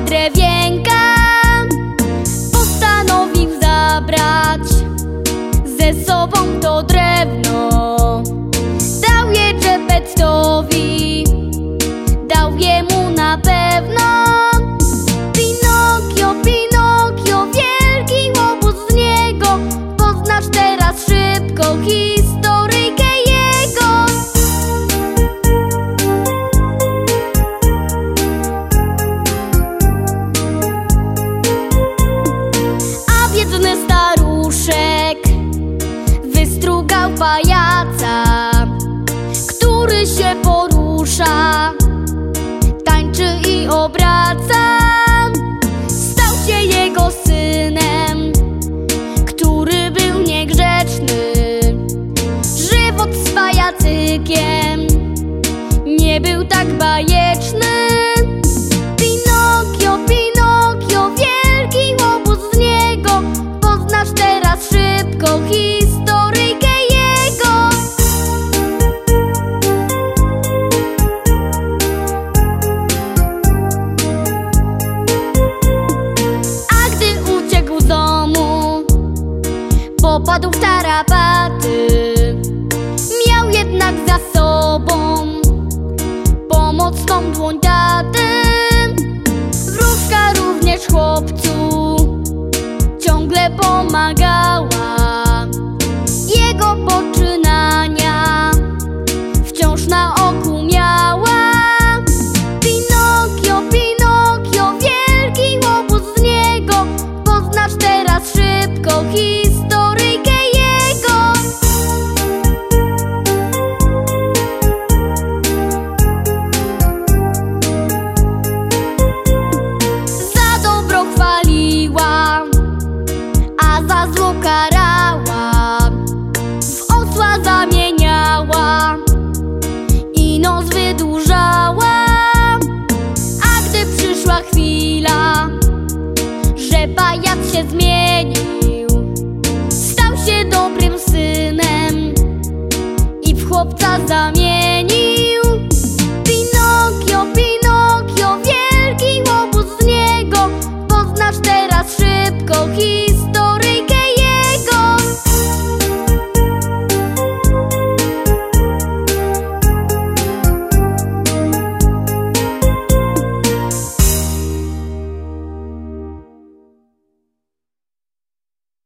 drewienka postanowił zabrać ze sobą to drewno. Dał je Geppettowi, dał jemu na pewno. Pinokio, Pinokio, wielki łobuz z niego, poznasz teraz szybko historyjkę jego. A biedny staruszek wystrugał pajaca, który się porusza, tańczy i obraca. Stał się jego synem, który był niegrzeczny. Żywot z pajacykiem